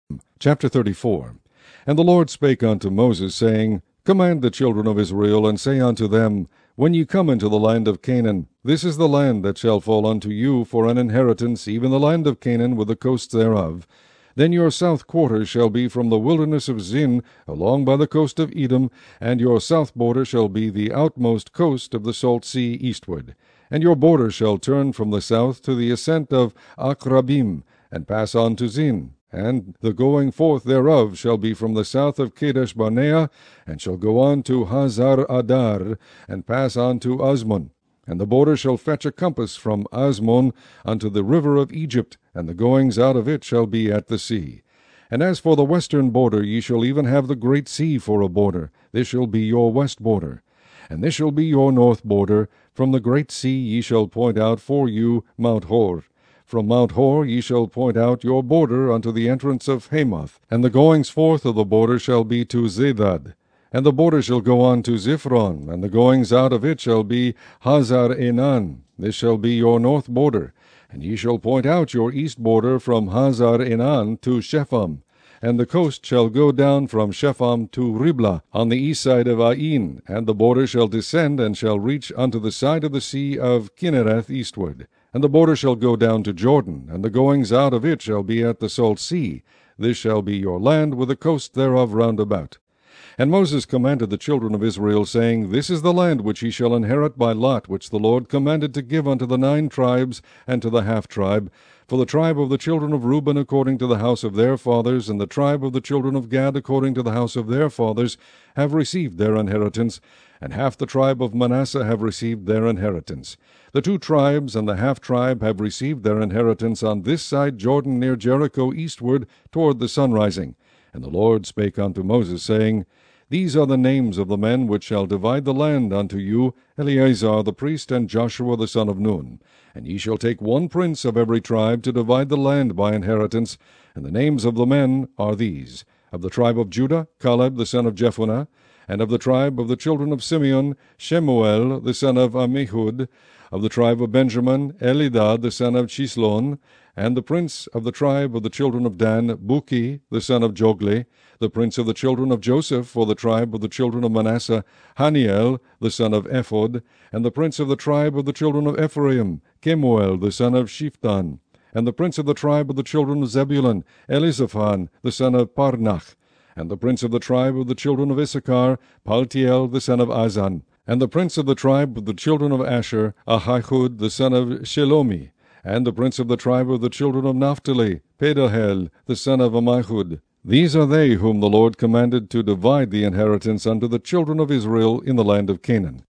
Chapter 34. And the Lord spake unto Moses, saying, Command the children of Israel, and say unto them, When ye come into the land of Canaan, this is the land that shall fall unto you for an inheritance, even the land of Canaan with the coasts thereof. Then your south quarter shall be from the wilderness of Zin, along by the coast of Edom, and your south border shall be the outmost coast of the salt sea eastward. And your border shall turn from the south to the ascent of Akrabim, and pass on to Zin. And the going forth thereof shall be from the south of Kadesh Barnea, and shall go on to Hazar Adar, and pass on to Azmon. And the border shall fetch a compass from Azmon unto the river of Egypt, and the goings out of it shall be at the sea. And as for the western border, ye shall even have the great sea for a border. This shall be your west border. And this shall be your north border. From the great sea ye shall point out for you Mount Hor. From Mount Hor ye shall point out your border unto the entrance of Hamath. And the goings forth of the border shall be to Zedad. And the border shall go on to Ziphron, and the goings out of it shall be Hazar Enan. This shall be your north border. And ye shall point out your east border from Hazar Enan to Shepham. And the coast shall go down from Shepham to Riblah on the east side of Ain, and the border shall descend and shall reach unto the side of the sea of Kinnereth eastward. And the border shall go down to Jordan, and the goings out of it shall be at the salt sea. This shall be your land with the coast thereof round about. And Moses commanded the children of Israel, saying, This is the land which ye shall inherit by lot, which the Lord commanded to give unto the 9 tribes, and to the half-tribe. For the tribe of the children of Reuben according to the house of their fathers, and the tribe of the children of Gad according to the house of their fathers, have received their inheritance, and half the tribe of Manasseh have received their inheritance. The 2 tribes and the half-tribe have received their inheritance on this side Jordan near Jericho eastward toward the sunrising. And the Lord spake unto Moses, saying, These are the names of the men which shall divide the land unto you, Eleazar the priest, and Joshua the son of Nun. And ye shall take 1 prince of every tribe to divide the land by inheritance. And the names of the men are these: of the tribe of Judah, Caleb the son of Jephunneh; and of the tribe of the children of Simeon, Shemuel the son of Ammihud; of the tribe of Benjamin, Elidad the son of Chislon; and the prince of the tribe of the children of Dan, Buki the son of Jogli; the prince of the children of Joseph for the tribe of the children of Manasseh, Haniel the son of Ephod; and the prince of the tribe of the children of Ephraim, Kemuel the son of Shiftan; and the prince of the tribe of the children of Zebulun, Elizaphan the son of Parnach; and the prince of the tribe of the children of Issachar, Paltiel the son of Azan; and the prince of the tribe of the children of Asher, Ahihud the son of Shelomi; and the prince of the tribe of the children of Naphtali, Pedahel the son of Ammihud. These are they whom the Lord commanded to divide the inheritance unto the children of Israel in the land of Canaan.